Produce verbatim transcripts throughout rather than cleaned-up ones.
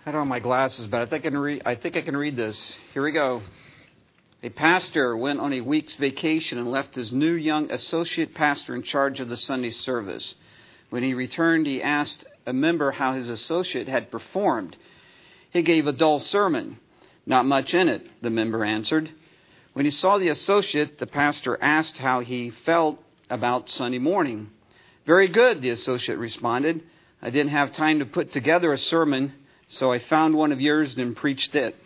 I don't have my glasses, but I think I can read, I think I can read this. Here we go. A pastor went on a week's vacation and left his new young associate pastor in charge of the Sunday service. When he returned, he asked a member how his associate had performed. He gave a dull sermon. Not much in it, the member answered. When he saw the associate, the pastor asked how he felt about Sunday morning. Very good, the associate responded. I didn't have time to put together a sermon, so I found one of yours and preached it.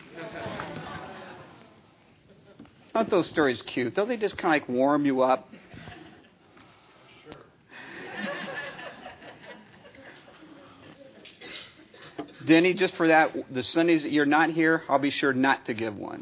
Aren't those stories cute? Don't they just kind of like warm you up? Sure. Denny, just for that, the Sundays that you're not here, I'll be sure not to give one.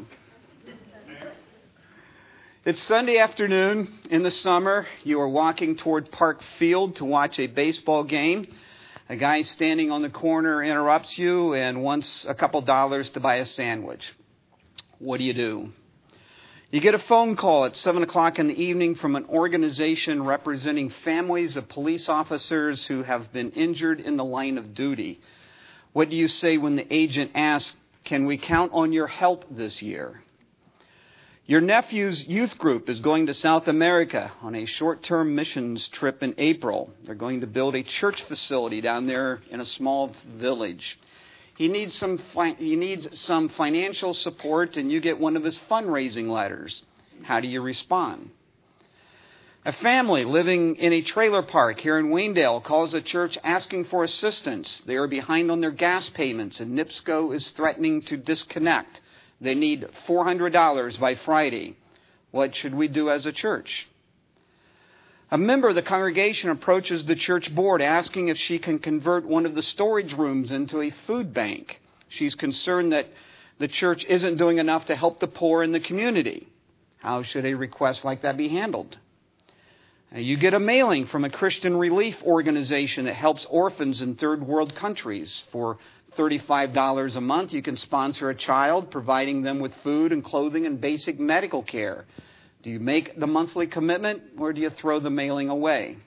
It's Sunday afternoon in the summer. You are walking toward Park Field to watch a baseball game. A guy standing on the corner interrupts you and wants a couple dollars to buy a sandwich. What do you do? You get a phone call at seven o'clock in the evening from an organization representing families of police officers who have been injured in the line of duty. What do you say when the agent asks, can we count on your help this year? Your nephew's youth group is going to South America on a short-term missions trip in April. They're going to build a church facility down there in a small village. He needs some fi- he needs some financial support, and you get one of his fundraising letters. How do you respond? A family living in a trailer park here in Waynedale calls the church asking for assistance. They are behind on their gas payments, and NIPSCO is threatening to disconnect. They need four hundred dollars by Friday. What should we do as a church? A member of the congregation approaches the church board asking if she can convert one of the storage rooms into a food bank. She's concerned that the church isn't doing enough to help the poor in the community. How should a request like that be handled? You get a mailing from a Christian relief organization that helps orphans in third world countries. For thirty-five dollars a month, you can sponsor a child, providing them with food and clothing and basic medical care. Do you make the monthly commitment, or do you throw the mailing away?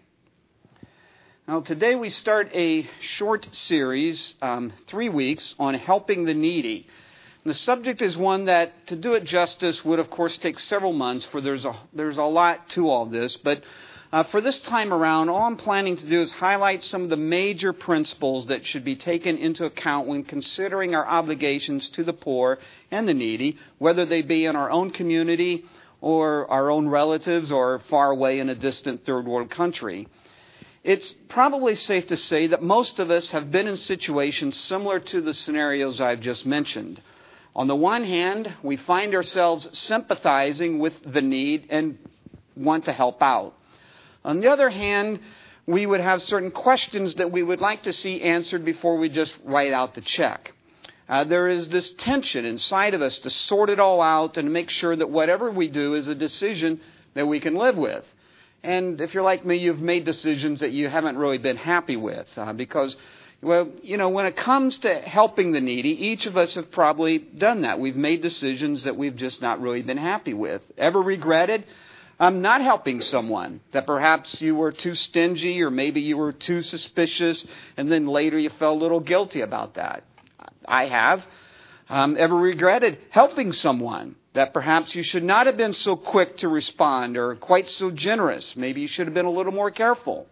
Now, today we start a short series, um, three weeks, on helping the needy. And the subject is one that, to do it justice, would of course take several months, for there's a there's a lot to all this. But uh, for this time around, all I'm planning to do is highlight some of the major principles that should be taken into account when considering our obligations to the poor and the needy, whether they be in our own community or our own relatives or far away in a distant third world country. It's probably safe to say that most of us have been in situations similar to the scenarios I've just mentioned. On the one hand, we find ourselves sympathizing with the need and want to help out. On the other hand, we would have certain questions that we would like to see answered before we just write out the check. Uh, there is this tension inside of us to sort it all out and make sure that whatever we do is a decision that we can live with. And if you're like me, you've made decisions that you haven't really been happy with uh, because, well, you know, when it comes to helping the needy, each of us have probably done that. We've made decisions that we've just not really been happy with. Ever regretted um, not helping someone that perhaps you were too stingy or maybe you were too suspicious and then later you felt a little guilty about that? I have. Um, ever regretted helping someone that perhaps you should not have been so quick to respond or quite so generous? Maybe you should have been a little more careful.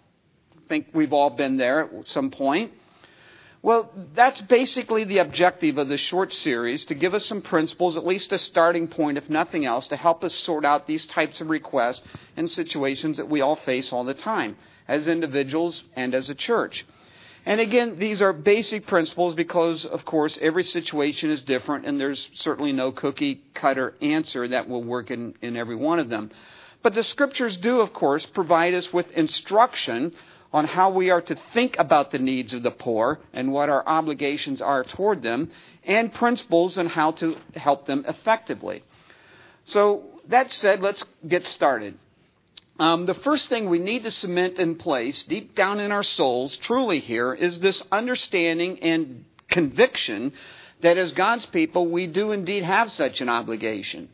I think we've all been there at some point. Well, that's basically the objective of this short series, to give us some principles, at least a starting point, if nothing else, to help us sort out these types of requests and situations that we all face all the time, as individuals and as a church. And again, these are basic principles because, of course, every situation is different, and there's certainly no cookie-cutter answer that will work in, in every one of them. But the Scriptures do, of course, provide us with instruction on how we are to think about the needs of the poor and what our obligations are toward them, and principles on how to help them effectively. So, that said, let's get started. Um, the first thing we need to cement in place, deep down in our souls, truly here, is this understanding and conviction that as God's people, we do indeed have such an obligation.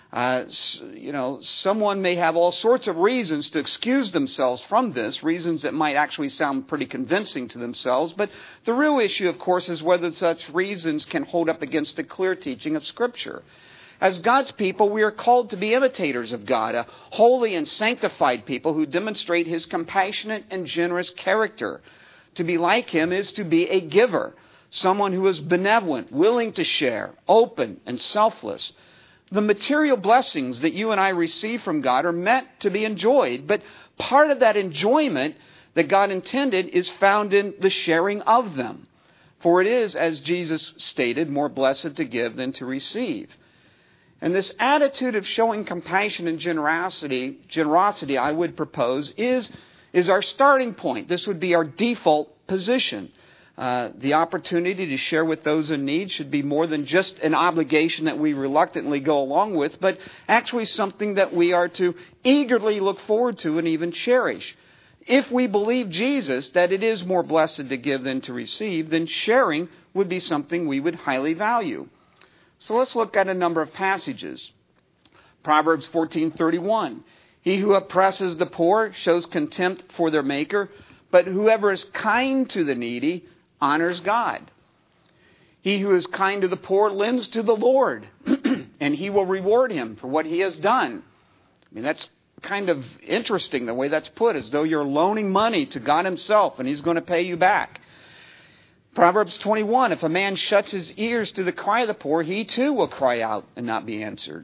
Uh, you know, someone may have all sorts of reasons to excuse themselves from this, reasons that might actually sound pretty convincing to themselves. But the real issue, of course, is whether such reasons can hold up against the clear teaching of Scripture. As God's people, we are called to be imitators of God, a holy and sanctified people who demonstrate His compassionate and generous character. To be like Him is to be a giver, someone who is benevolent, willing to share, open, and selfless. The material blessings that you and I receive from God are meant to be enjoyed, but part of that enjoyment that God intended is found in the sharing of them. For it is, as Jesus stated, more blessed to give than to receive. And this attitude of showing compassion and generosity, generosity, I would propose, is, is our starting point. This would be our default position. Uh, the opportunity to share with those in need should be more than just an obligation that we reluctantly go along with, but actually something that we are to eagerly look forward to and even cherish. If we believe Jesus that it is more blessed to give than to receive, then sharing would be something we would highly value. So let's look at a number of passages. Proverbs fourteen thirty-one. He who oppresses the poor shows contempt for their maker, but whoever is kind to the needy honors God. He who is kind to the poor lends to the Lord, and He will reward him for what he has done. I mean, that's kind of interesting the way that's put, as though you're loaning money to God Himself and He's going to pay you back. Proverbs twenty-one, if a man shuts his ears to the cry of the poor, he too will cry out and not be answered.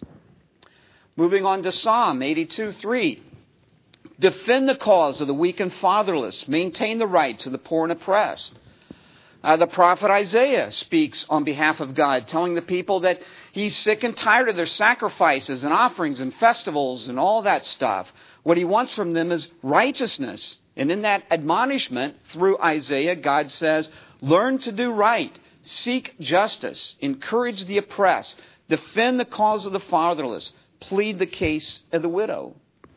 Moving on to Psalm eighty-two three. Defend the cause of the weak and fatherless. Maintain the rights of the poor and oppressed. Uh, the prophet Isaiah speaks on behalf of God, telling the people that he's sick and tired of their sacrifices and offerings and festivals and all that stuff. What he wants from them is righteousness. And in that admonishment through Isaiah, God says, learn to do right, seek justice, encourage the oppressed, defend the cause of the fatherless, plead the case of the widow.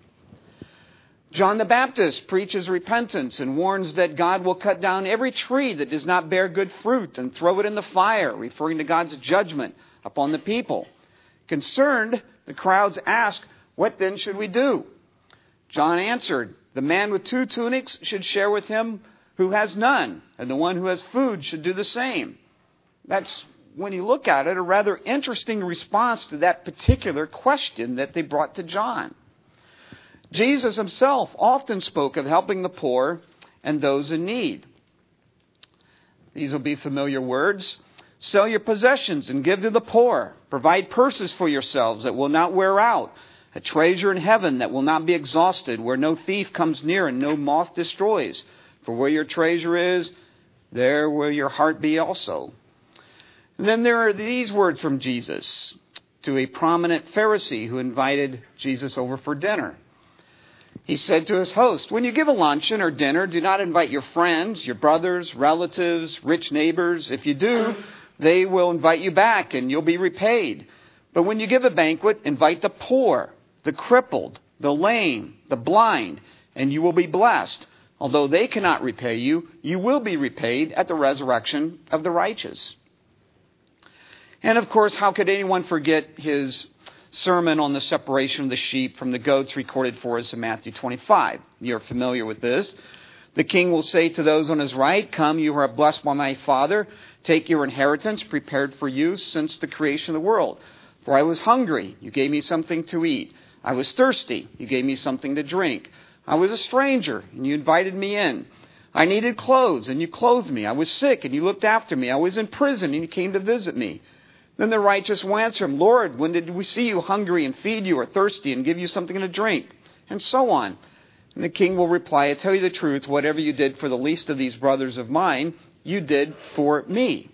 John the Baptist preaches repentance and warns that God will cut down every tree that does not bear good fruit and throw it in the fire, referring to God's judgment upon the people. Concerned, the crowds ask, what then should we do? John answered, the man with two tunics should share with him who has none, and the one who has food should do the same. That's, when you look at it, a rather interesting response to that particular question that they brought to John. Jesus Himself often spoke of helping the poor and those in need. These will be familiar words. Sell your possessions and give to the poor. Provide purses for yourselves that will not wear out. A treasure in heaven that will not be exhausted, where no thief comes near and no moth destroys. For where your treasure is, there will your heart be also. And then there are these words from Jesus to a prominent Pharisee who invited Jesus over for dinner. He said to his host, when you give a luncheon or dinner, do not invite your friends, your brothers, relatives, rich neighbors. If you do, they will invite you back and you'll be repaid. But when you give a banquet, invite the poor, the crippled, the lame, the blind, and you will be blessed. Although they cannot repay you, you will be repaid at the resurrection of the righteous. And of course, how could anyone forget his sermon on the separation of the sheep from the goats recorded for us in Matthew twenty-five. You're familiar with this. The king will say to those on his right, come, you who are blessed by my Father, take your inheritance prepared for you since the creation of the world. For I was hungry, you gave me something to eat. I was thirsty, you gave me something to drink. I was a stranger, and you invited me in. I needed clothes, and you clothed me. I was sick, and you looked after me. I was in prison, and you came to visit me. Then the righteous will answer him, Lord, when did we see you hungry and feed you, or thirsty and give you something to drink? And so on. And the king will reply, I tell you the truth, whatever you did for the least of these brothers of mine, you did for me.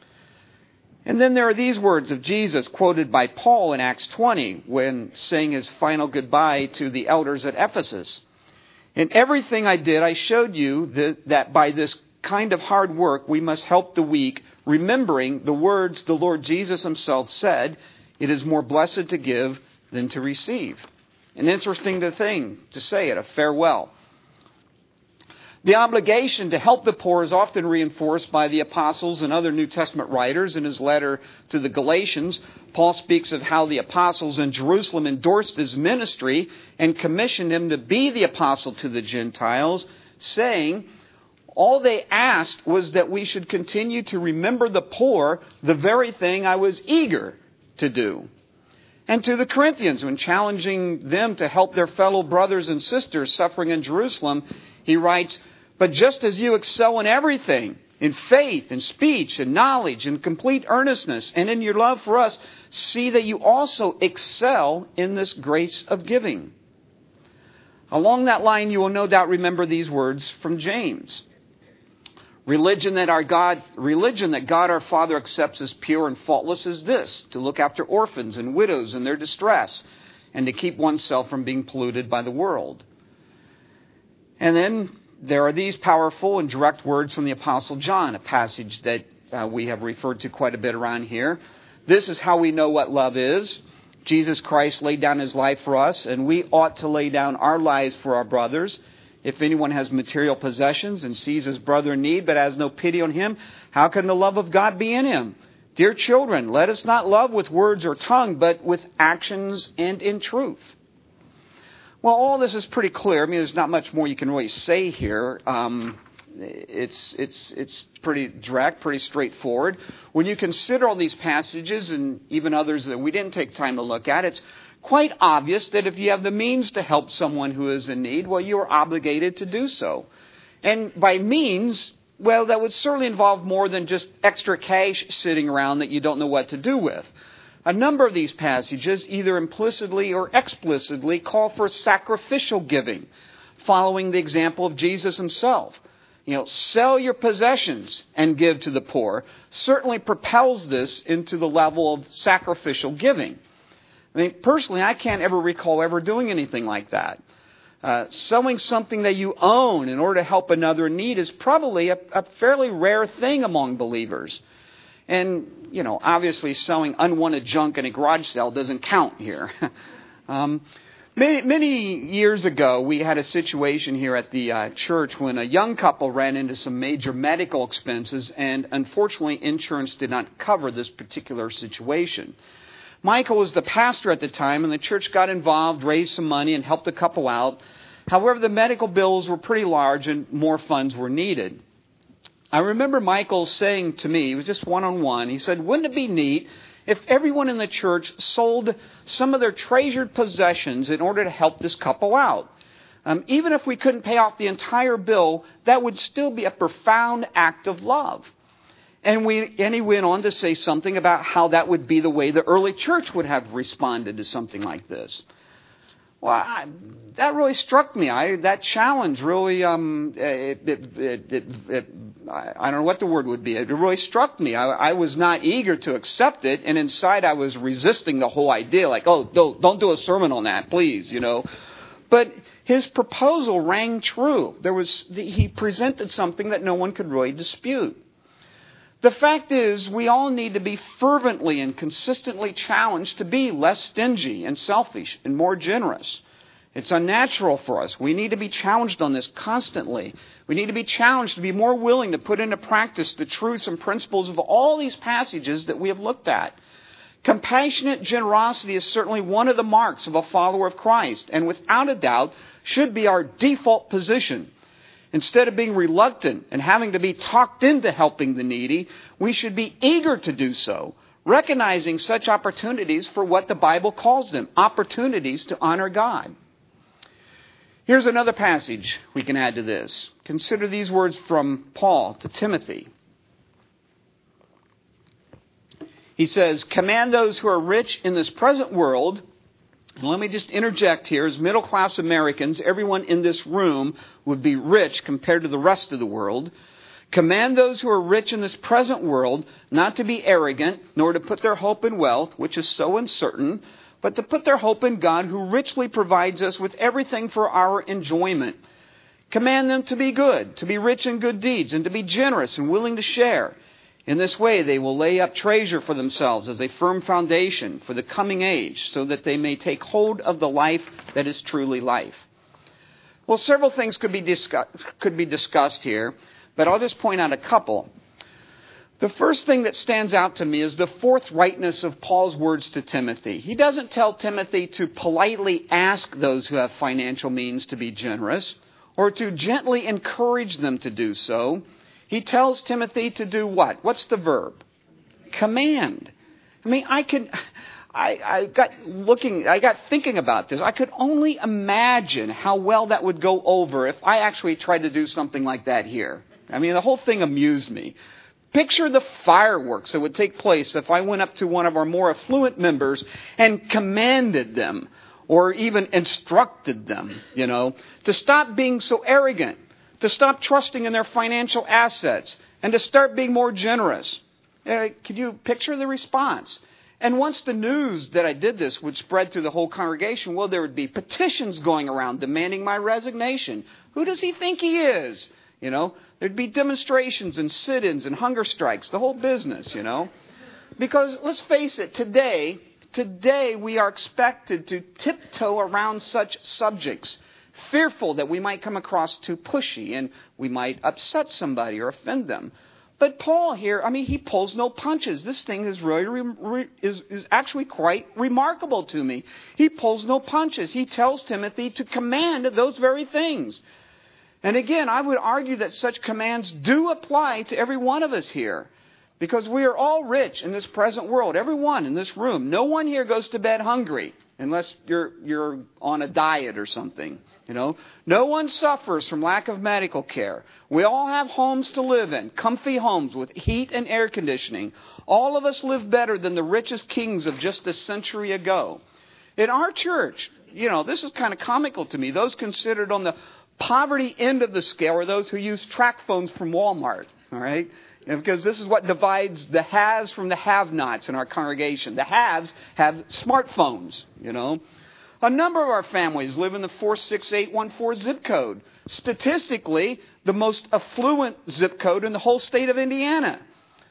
And then there are these words of Jesus quoted by Paul in Acts twenty when saying his final goodbye to the elders at Ephesus. In everything I did, I showed you that, that by this kind of hard work, we must help the weak, remembering the words the Lord Jesus Himself said, it is more blessed to give than to receive. An interesting thing to say at a farewell. The obligation to help the poor is often reinforced by the apostles and other New Testament writers. In his letter to the Galatians, Paul speaks of how the apostles in Jerusalem endorsed his ministry and commissioned him to be the apostle to the Gentiles, saying, all they asked was that we should continue to remember the poor, the very thing I was eager to do. And to the Corinthians, when challenging them to help their fellow brothers and sisters suffering in Jerusalem, he writes, but just as you excel in everything, in faith, in speech, in knowledge, in complete earnestness, and in your love for us, see that you also excel in this grace of giving. Along that line, you will no doubt remember these words from James. Religion that our God, religion that God our Father accepts as pure and faultless is this, to look after orphans and widows in their distress, and to keep oneself from being polluted by the world. And then there are these powerful and direct words from the Apostle John, a passage that uh, we have referred to quite a bit around here. This is how we know what love is. Jesus Christ laid down his life for us, and we ought to lay down our lives for our brothers. If anyone has material possessions and sees his brother in need but has no pity on him, how can the love of God be in him? Dear children, let us not love with words or tongue, but with actions and in truth. Well, all this is pretty clear. I mean, there's not much more you can really say here. Um, it's it's it's pretty direct, pretty straightforward. When you consider all these passages and even others that we didn't take time to look at, it's quite obvious that if you have the means to help someone who is in need, well, you are obligated to do so. And by means, well, that would certainly involve more than just extra cash sitting around that you don't know what to do with. A number of these passages, either implicitly or explicitly, call for sacrificial giving, following the example of Jesus himself. You know, sell your possessions and give to the poor certainly propels this into the level of sacrificial giving. I mean, personally, I can't ever recall ever doing anything like that. Uh, selling something that you own in order to help another in need is probably a, a fairly rare thing among believers. And, you know, obviously selling unwanted junk in a garage sale doesn't count here. um, many, many years ago, we had a situation here at the uh, church when a young couple ran into some major medical expenses, and unfortunately, insurance did not cover this particular situation. Michael was the pastor at the time, and the church got involved, raised some money, and helped the couple out. However, the medical bills were pretty large, and more funds were needed. I remember Michael saying to me, it was just one-on-one, he said, wouldn't it be neat if everyone in the church sold some of their treasured possessions in order to help this couple out? Um, even if we couldn't pay off the entire bill, that would still be a profound act of love. And, we, and he went on to say something about how that would be the way the early church would have responded to something like this. Well, I, that really struck me. I, that challenge really, um, it, it, it, it, it, I don't know what the word would be. It really struck me. I, I was not eager to accept it, and inside I was resisting the whole idea. Like, oh, don't, don't do a sermon on that, please, you know. But his proposal rang true. There was he presented something that no one could really dispute. The fact is, we all need to be fervently and consistently challenged to be less stingy and selfish and more generous. It's unnatural for us. We need to be challenged on this constantly. We need to be challenged to be more willing to put into practice the truths and principles of all these passages that we have looked at. Compassionate generosity is certainly one of the marks of a follower of Christ, and without a doubt should be our default position. Instead of being reluctant and having to be talked into helping the needy, we should be eager to do so, recognizing such opportunities for what the Bible calls them, opportunities to honor God. Here's another passage we can add to this. Consider these words from Paul to Timothy. He says, command those who are rich in this present world. And let me just interject here. As middle-class Americans, everyone in this room would be rich compared to the rest of the world. Command those who are rich in this present world not to be arrogant, nor to put their hope in wealth, which is so uncertain, but to put their hope in God, who richly provides us with everything for our enjoyment. Command them to be good, to be rich in good deeds, and to be generous and willing to share. In this way, they will lay up treasure for themselves as a firm foundation for the coming age, so that they may take hold of the life that is truly life. Well, several things could be discussed, could be discussed here, but I'll just point out a couple. The first thing that stands out to me is the forthrightness of Paul's words to Timothy. He doesn't tell Timothy to politely ask those who have financial means to be generous or to gently encourage them to do so. He tells Timothy to do what? What's the verb? Command. I mean, I could, I, I got looking, I got thinking about this. I could only imagine how well that would go over if I actually tried to do something like that here. I mean, the whole thing amused me. Picture the fireworks that would take place if I went up to one of our more affluent members and commanded them or even instructed them, you know, to stop being so arrogant, to stop trusting in their financial assets, and to start being more generous. Uh, can you picture the response? And once the news that I did this would spread through the whole congregation, well, there would be petitions going around demanding my resignation. Who does he think he is? You know, there'd be demonstrations and sit-ins and hunger strikes, the whole business, you know. Because let's face it, today, today we are expected to tiptoe around such subjects, fearful that we might come across too pushy and we might upset somebody or offend them. But Paul here, I mean, he pulls no punches. This thing is really re- re- is, is actually quite remarkable to me. He pulls no punches. He tells Timothy to command those very things. And again, I would argue that such commands do apply to every one of us here. Because we are all rich in this present world. Everyone in this room. No one here goes to bed hungry. Unless you're you're on a diet or something. You know, no one suffers from lack of medical care. We all have homes to live in. Comfy homes with heat and air conditioning. All of us live better than the richest kings of just a century ago. In our church, you know, this is kind of comical to me. Those considered on the poverty end of the scale are those who use track phones from Walmart, all right? You know, because this is what divides the haves from the have-nots in our congregation. The haves have smartphones, you know. A number of our families live in the four six eight one four zip code. Statistically, the most affluent zip code in the whole state of Indiana.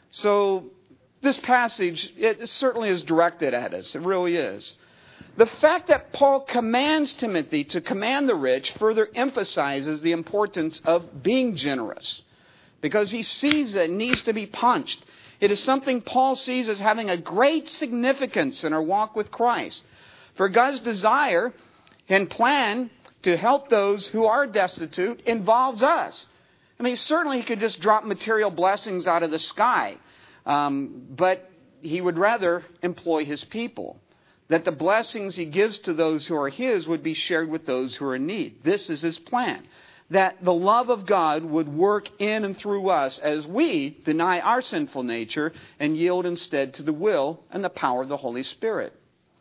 So this passage, it certainly is directed at us. It really is. The fact that Paul commands Timothy to command the rich further emphasizes the importance of being generous. Because he sees that it needs to be punched. It is something Paul sees as having a great significance in our walk with Christ. For God's desire and plan to help those who are destitute involves us. I mean, certainly he could just drop material blessings out of the sky. Um, but he would rather employ his people. That the blessings he gives to those who are his would be shared with those who are in need. This is his plan. That the love of God would work in and through us as we deny our sinful nature and yield instead to the will and the power of the Holy Spirit.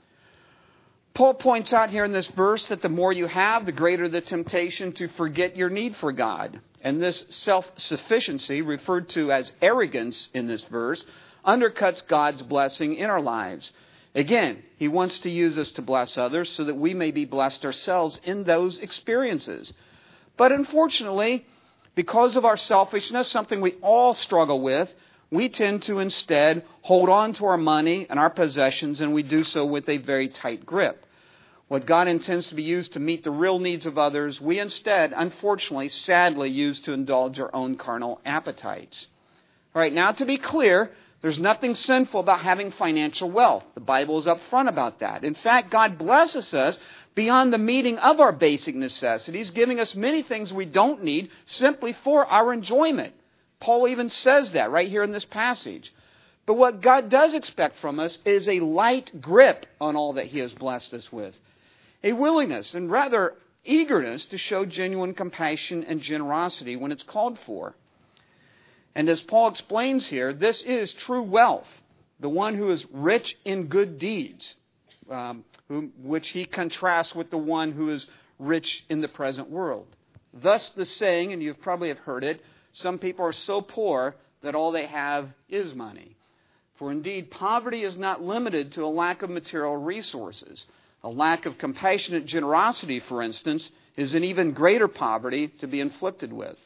Paul points out here in this verse that the more you have, the greater the temptation to forget your need for God. And this self-sufficiency, referred to as arrogance in this verse, undercuts God's blessing in our lives. Again, he wants to use us to bless others so that we may be blessed ourselves in those experiences. But unfortunately, because of our selfishness, something we all struggle with, we tend to instead hold on to our money and our possessions, and we do so with a very tight grip. What God intends to be used to meet the real needs of others, we instead, unfortunately, sadly, use to indulge our own carnal appetites. All right, now to be clear, there's nothing sinful about having financial wealth. The Bible is upfront about that. In fact, God blesses us beyond the meeting of our basic necessities, giving us many things we don't need simply for our enjoyment. Paul even says that right here in this passage. But what God does expect from us is a light grip on all that he has blessed us with. A willingness and rather eagerness to show genuine compassion and generosity when it's called for. And as Paul explains here, this is true wealth, the one who is rich in good deeds, um, who, which he contrasts with the one who is rich in the present world. Thus the saying, and you probably have heard it, some people are so poor that all they have is money. For indeed, poverty is not limited to a lack of material resources. A lack of compassionate generosity, for instance, is an even greater poverty to be inflicted with.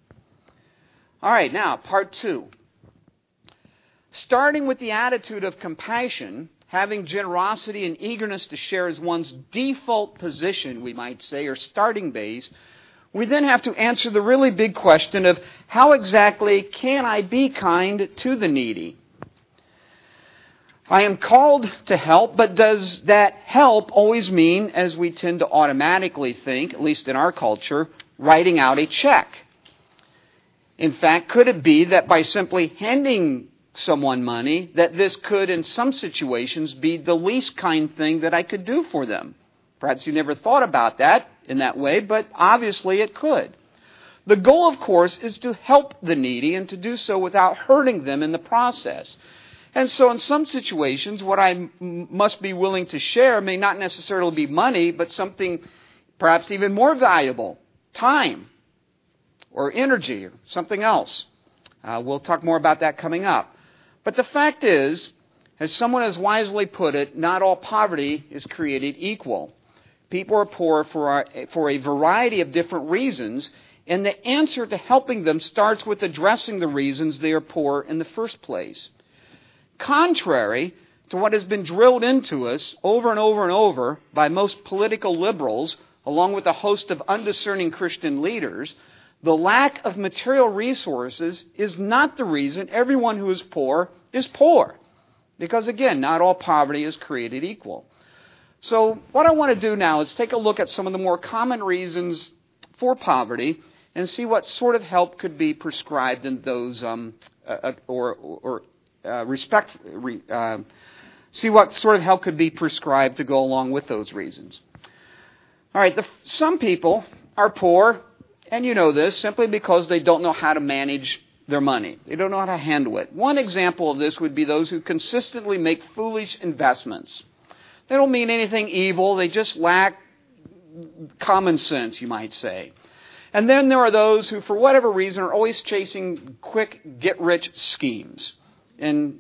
All right, now, part two. Starting with the attitude of compassion, having generosity and eagerness to share as one's default position, we might say, or starting base, we then have to answer the really big question of how exactly can I be kind to the needy? I am called to help, but does that help always mean, as we tend to automatically think, at least in our culture, writing out a check? In fact, could it be that by simply handing someone money, that this could, in some situations, be the least kind thing that I could do for them? Perhaps you never thought about that in that way, but obviously it could. The goal, of course, is to help the needy and to do so without hurting them in the process. And so in some situations, what I m- must be willing to share may not necessarily be money, but something perhaps even more valuable, time or energy or something else. Uh, we'll talk more about that coming up. But the fact is, as someone has wisely put it, not all poverty is created equal. People are poor for a, for a variety of different reasons, and the answer to helping them starts with addressing the reasons they are poor in the first place. Contrary to what has been drilled into us over and over and over by most political liberals, along with a host of undiscerning Christian leaders, the lack of material resources is not the reason everyone who is poor is poor. Because again, not all poverty is created equal. So what I want to do now is take a look at some of the more common reasons for poverty and see what sort of help could be prescribed in those, um, uh, or, or uh, respect, re, uh, see what sort of help could be prescribed to go along with those reasons. All right, the, some people are poor, and you know this, simply because they don't know how to manage their money. They don't know how to handle it. One example of this would be those who consistently make foolish investments. They don't mean anything evil. They just lack common sense, you might say. And then there are those who, for whatever reason, are always chasing quick get-rich schemes. And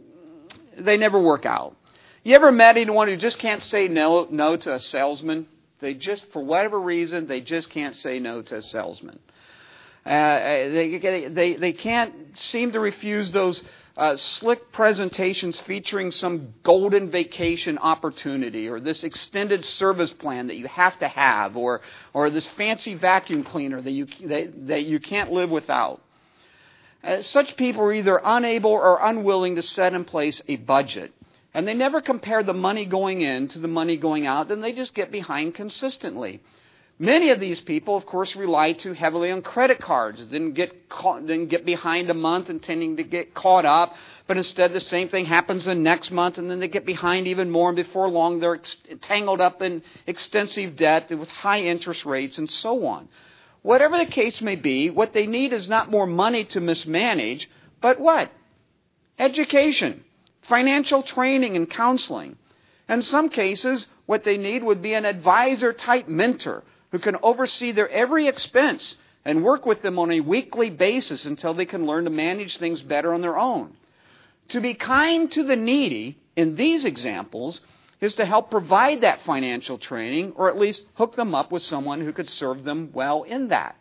they never work out. You ever met anyone who just can't say no, no to a salesman? They just, for whatever reason, they just can't say no to a salesman. Uh, they, they, they can't seem to refuse those uh, slick presentations featuring some golden vacation opportunity or this extended service plan that you have to have or or this fancy vacuum cleaner that you, that, that you can't live without. Uh, such people are either unable or unwilling to set in place a budget. And they never compare the money going in to the money going out, then they just get behind consistently. Many of these people, of course, rely too heavily on credit cards, then get caught, then get behind a month intending to get caught up, but instead the same thing happens the next month, and then they get behind even more, and before long they're ex- tangled up in extensive debt with high interest rates and so on. Whatever the case may be, what they need is not more money to mismanage, but what? Education, financial training and counseling. In some cases, what they need would be an advisor-type mentor who can oversee their every expense and work with them on a weekly basis until they can learn to manage things better on their own. To be kind to the needy, in these examples, is to help provide that financial training or at least hook them up with someone who could serve them well in that.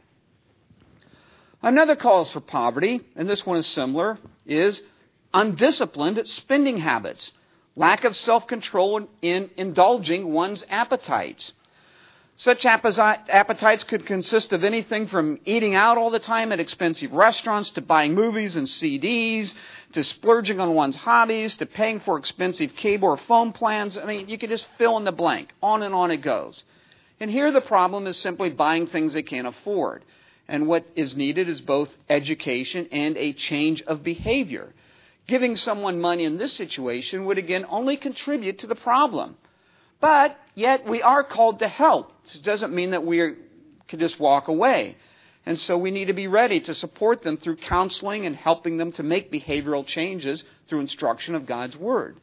Another cause for poverty, and this one is similar, is undisciplined spending habits, lack of self-control in indulging one's appetites. Such appetites could consist of anything from eating out all the time at expensive restaurants to buying movies and C Ds, to splurging on one's hobbies, to paying for expensive cable or phone plans. I mean, you could just fill in the blank. On and on it goes. And here the problem is simply buying things they can't afford. And what is needed is both education and a change of behavior. Giving someone money in this situation would again only contribute to the problem. But yet we are called to help. This doesn't mean that we are, can just walk away. And so we need to be ready to support them through counseling and helping them to make behavioral changes through instruction of God's Word.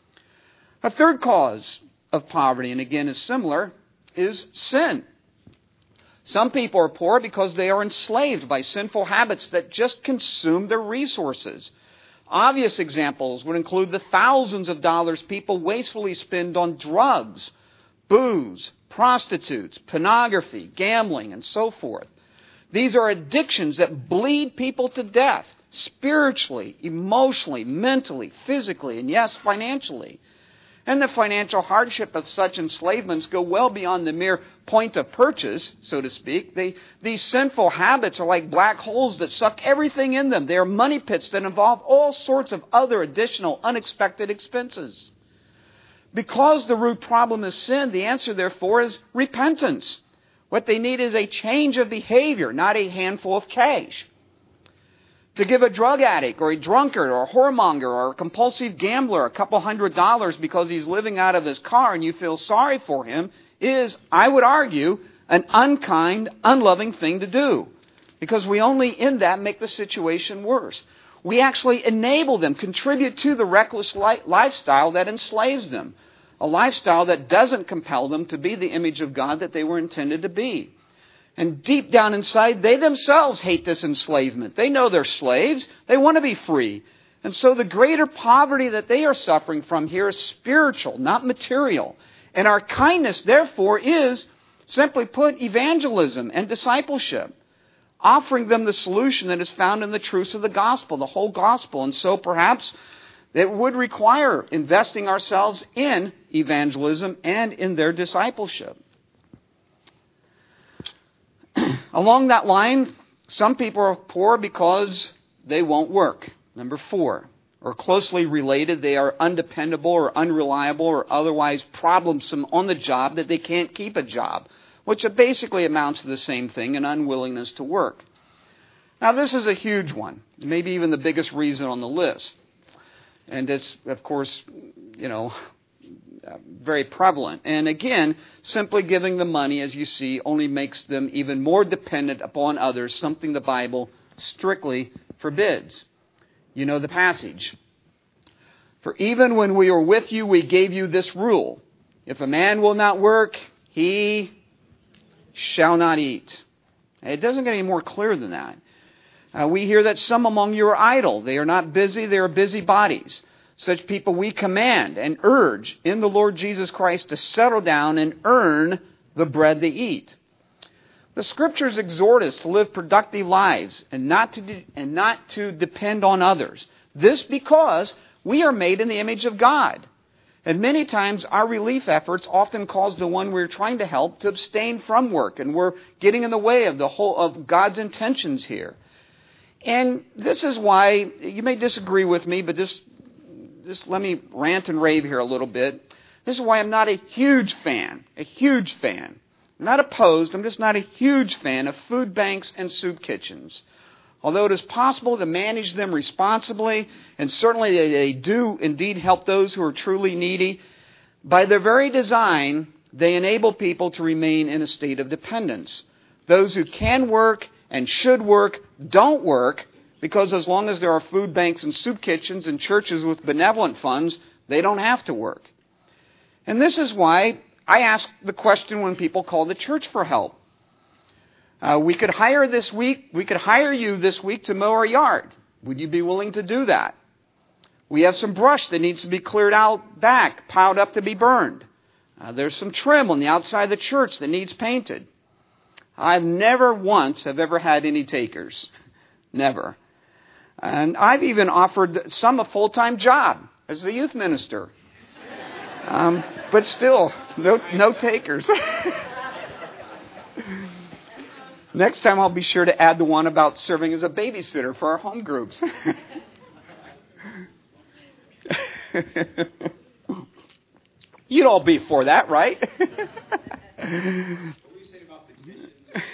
A third cause of poverty, and again is similar, is sin. Some people are poor because they are enslaved by sinful habits that just consume their resources. Obvious examples would include the thousands of dollars people wastefully spend on drugs, booze, prostitutes, pornography, gambling, and so forth. These are addictions that bleed people to death, spiritually, emotionally, mentally, physically, and yes, financially. And the financial hardship of such enslavements go well beyond the mere point of purchase, so to speak. They, these sinful habits are like black holes that suck everything in them. They are money pits that involve all sorts of other additional unexpected expenses. Because the root problem is sin, the answer, therefore, is repentance. What they need is a change of behavior, not a handful of cash. To give a drug addict or a drunkard or a whoremonger or a compulsive gambler a couple hundred dollars because he's living out of his car and you feel sorry for him is, I would argue, an unkind, unloving thing to do. Because we only in that make the situation worse. We actually enable them, contribute to the reckless li- lifestyle that enslaves them. A lifestyle that doesn't compel them to be the image of God that they were intended to be. And deep down inside, they themselves hate this enslavement. They know they're slaves. They want to be free. And so the greater poverty that they are suffering from here is spiritual, not material. And our kindness, therefore, is, simply put, evangelism and discipleship. Offering them the solution that is found in the truths of the gospel, the whole gospel. And so perhaps it would require investing ourselves in evangelism and in their discipleship. Along that line, some people are poor because they won't work. Number four, or closely related, they are undependable or unreliable or otherwise problemsome on the job that they can't keep a job, which basically amounts to the same thing, an unwillingness to work. Now, this is a huge one, maybe even the biggest reason on the list. And it's, of course, you know, very prevalent. And again, simply giving the money, as you see, only makes them even more dependent upon others, something the Bible strictly forbids. You know the passage. For even when we were with you, we gave you this rule. If a man will not work, he shall not eat. It doesn't get any more clear than that. Uh, we hear that some among you are idle. They are not busy, they are busybodies. Such people we command and urge in the Lord Jesus Christ to settle down and earn the bread they eat. The Scriptures exhort us to live productive lives and not to de- and not to depend on others. This because we are made in the image of God. And many times our relief efforts often cause the one we're trying to help to abstain from work, and we're getting in the way of the whole of God's intentions here. And this is why, you may disagree with me, but just Just let me rant and rave here a little bit. This is why I'm not a huge fan, a huge fan. I'm not opposed, I'm just not a huge fan of food banks and soup kitchens. Although it is possible to manage them responsibly, and certainly they, they do indeed help those who are truly needy, by their very design, they enable people to remain in a state of dependence. Those who can work and should work don't work, because as long as there are food banks and soup kitchens and churches with benevolent funds, they don't have to work. And this is why I ask the question when people call the church for help. Uh, we could hire this week, we could hire you this week to mow our yard. Would you be willing to do that? We have some brush that needs to be cleared out back, piled up to be burned. Uh, there's some trim on the outside of the church that needs painted. I've never once have ever had any takers. Never. And I've even offered some a full-time job as the youth minister. Um, but still, no, no takers. Next time I'll be sure to add the one about serving as a babysitter for our home groups. You'd all be for that, right? What do you say about the mission?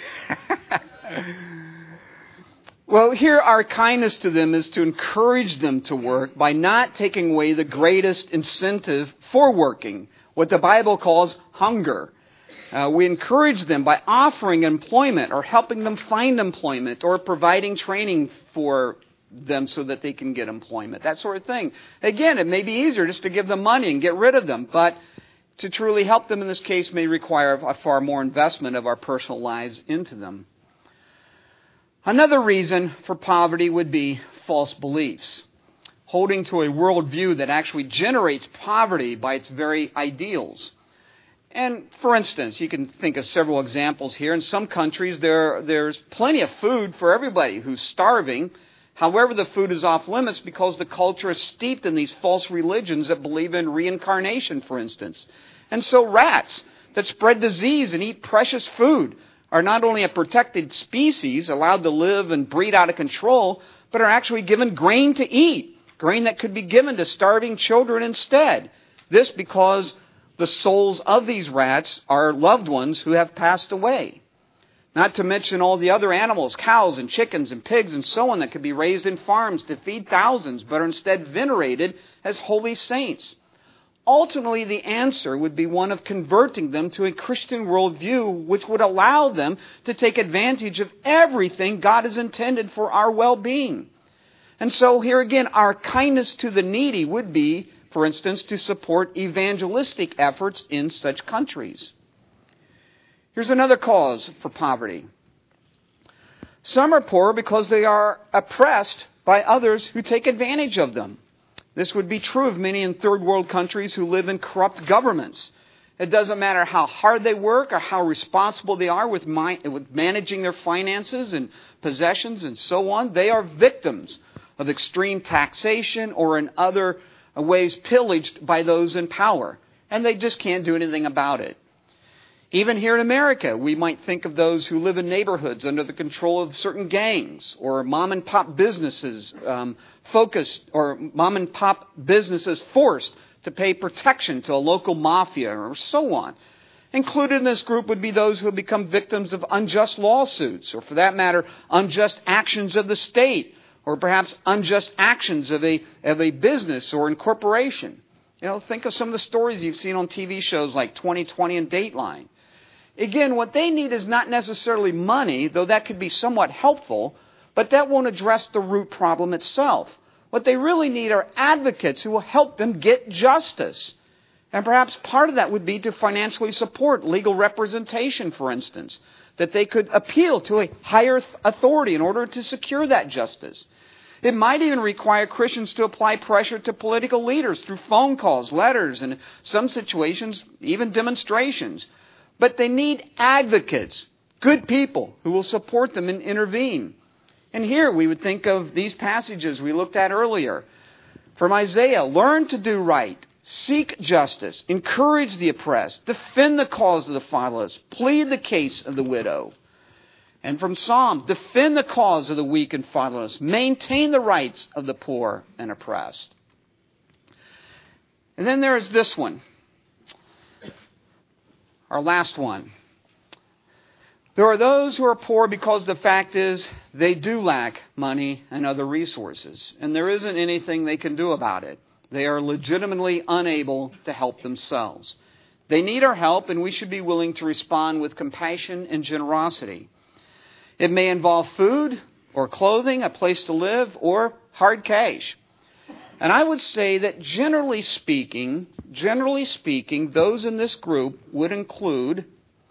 Well, here our kindness to them is to encourage them to work by not taking away the greatest incentive for working, what the Bible calls hunger. Uh, we encourage them by offering employment or helping them find employment or providing training for them so that they can get employment, that sort of thing. Again, it may be easier just to give them money and get rid of them, but to truly help them in this case may require a far more investment of our personal lives into them. Another reason for poverty would be false beliefs, holding to a worldview that actually generates poverty by its very ideals. And for instance, you can think of several examples here. In some countries, there there's plenty of food for everybody who's starving, However, the food is off limits because the culture is steeped in these false religions that believe in reincarnation, for instance. And so rats that spread disease and eat precious food are not only a protected species, allowed to live and breed out of control, but are actually given grain to eat, grain that could be given to starving children instead. This because the souls of these rats are loved ones who have passed away. Not to mention all the other animals, cows and chickens and pigs and so on, that could be raised in farms to feed thousands, but are instead venerated as holy saints. Ultimately, the answer would be one of converting them to a Christian worldview, which would allow them to take advantage of everything God has intended for our well-being. And so here again, our kindness to the needy would be, for instance, to support evangelistic efforts in such countries. Here's another cause for poverty. Some are poor because they are oppressed by others who take advantage of them. This would be true of many in third world countries who live in corrupt governments. It doesn't matter how hard they work or how responsible they are with, my, with managing their finances and possessions and so on. They are victims of extreme taxation or in other ways pillaged by those in power. And they just can't do anything about it. Even here in America, we might think of those who live in neighborhoods under the control of certain gangs or mom and pop businesses um, focused or mom and pop businesses forced to pay protection to a local mafia or so on. Included in this group would be those who have become victims of unjust lawsuits or, for that matter, unjust actions of the state or perhaps unjust actions of a, of a business or incorporation. You know, think of some of the stories you've seen on T V shows like twenty twenty and Dateline. Again, what they need is not necessarily money, though that could be somewhat helpful, but that won't address the root problem itself. What they really need are advocates who will help them get justice. And perhaps part of that would be to financially support legal representation, for instance, that they could appeal to a higher authority in order to secure that justice. It might even require Christians to apply pressure to political leaders through phone calls, letters, and in some situations, even demonstrations. But they need advocates, good people who will support them and intervene. And here we would think of these passages we looked at earlier. From Isaiah, learn to do right, seek justice, encourage the oppressed, defend the cause of the fatherless, plead the case of the widow. And from Psalm, defend the cause of the weak and fatherless, maintain the rights of the poor and oppressed. And then there is this one. Our last one. There are those who are poor because the fact is they do lack money and other resources, and there isn't anything they can do about it. They are legitimately unable to help themselves. They need our help, and we should be willing to respond with compassion and generosity. It may involve food or clothing, a place to live, or hard cash. And I would say that generally speaking, generally speaking, those in this group would include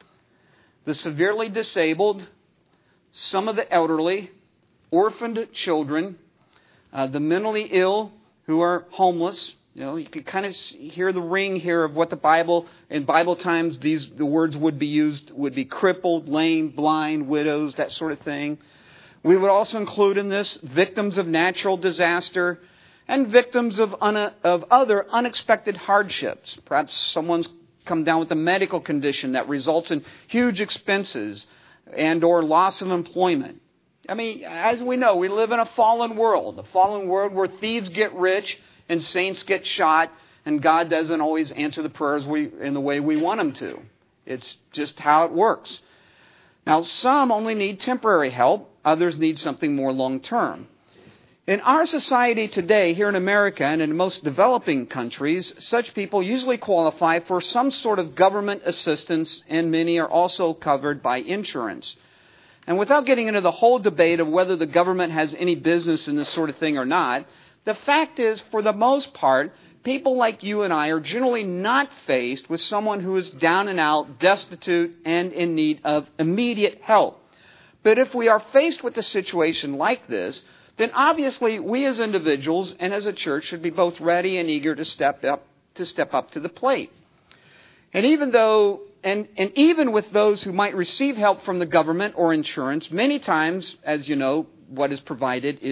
the severely disabled, some of the elderly, orphaned children, uh, the mentally ill who are homeless. You know, you could kind of hear the ring here of what the Bible, in Bible times, these the words would be used, would be crippled, lame, blind, widows, that sort of thing. We would also include in this victims of natural disaster, and victims of, un, of other unexpected hardships. Perhaps someone's come down with a medical condition that results in huge expenses and or loss of employment. I mean, as we know, we live in a fallen world, a fallen world where thieves get rich and saints get shot, and God doesn't always answer the prayers we, in the way we want Him to. It's just how it works. Now, some only need temporary help. Others need something more long-term. In our society today, here in America and in most developing countries, such people usually qualify for some sort of government assistance, and many are also covered by insurance. And without getting into the whole debate of whether the government has any business in this sort of thing or not, the fact is, for the most part, people like you and I are generally not faced with someone who is down and out, destitute, and in need of immediate help. But if we are faced with a situation like this, then obviously we as individuals and as a church should be both ready and eager to step up to step up to the plate. And even though and, and even with those who might receive help from the government or insurance, many times, as you know, what is provided is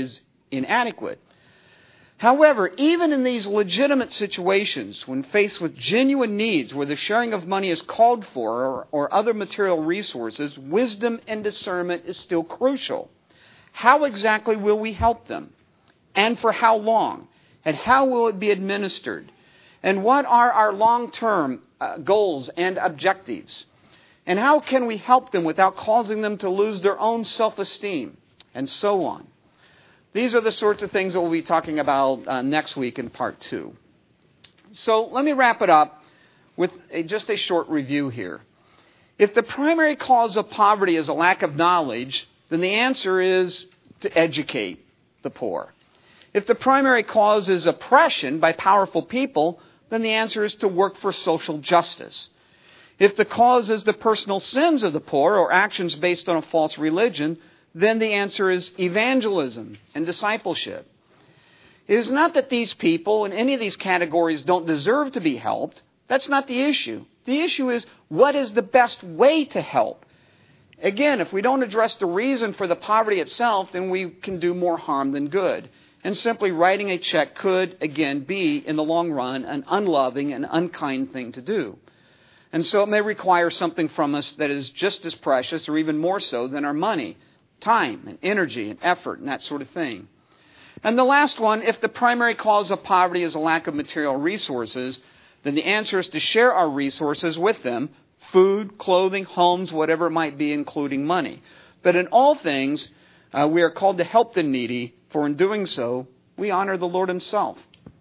inadequate. However, even in these legitimate situations, when faced with genuine needs where the sharing of money is called for or, or other material resources, wisdom and discernment is still crucial. How exactly will we help them? And for how long? And how will it be administered? And what are our long-term uh, goals and objectives? And how can we help them without causing them to lose their own self-esteem? And so on. These are the sorts of things that we'll be talking about uh, next week in part two. So let me wrap it up with a, just a short review here. If the primary cause of poverty is a lack of knowledge, then the answer is to educate the poor. If the primary cause is oppression by powerful people, then the answer is to work for social justice. If the cause is the personal sins of the poor or actions based on a false religion, then the answer is evangelism and discipleship. It is not that these people in any of these categories don't deserve to be helped. That's not the issue. The issue is, what is the best way to help? Again, if we don't address the reason for the poverty itself, then we can do more harm than good. And simply writing a check could, again, be, in the long run, an unloving and unkind thing to do. And so it may require something from us that is just as precious or even more so than our money. Time and energy and effort and that sort of thing. And the last one, if the primary cause of poverty is a lack of material resources, then the answer is to share our resources with them, food, clothing, homes, whatever it might be, including money. But in all things, uh, we are called to help the needy, for in doing so, we honor the Lord Himself.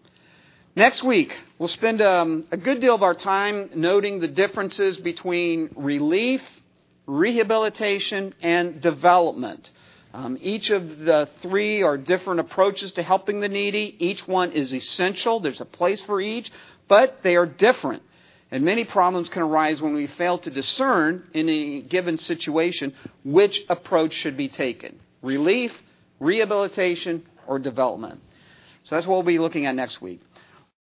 Next week, we'll spend um, a good deal of our time noting the differences between relief, rehabilitation, and development. Um, each of the three are different approaches to helping the needy. Each one is essential. There's a place for each, but they are different. And many problems can arise when we fail to discern in a given situation which approach should be taken. Relief, rehabilitation, or development. So that's what we'll be looking at next week.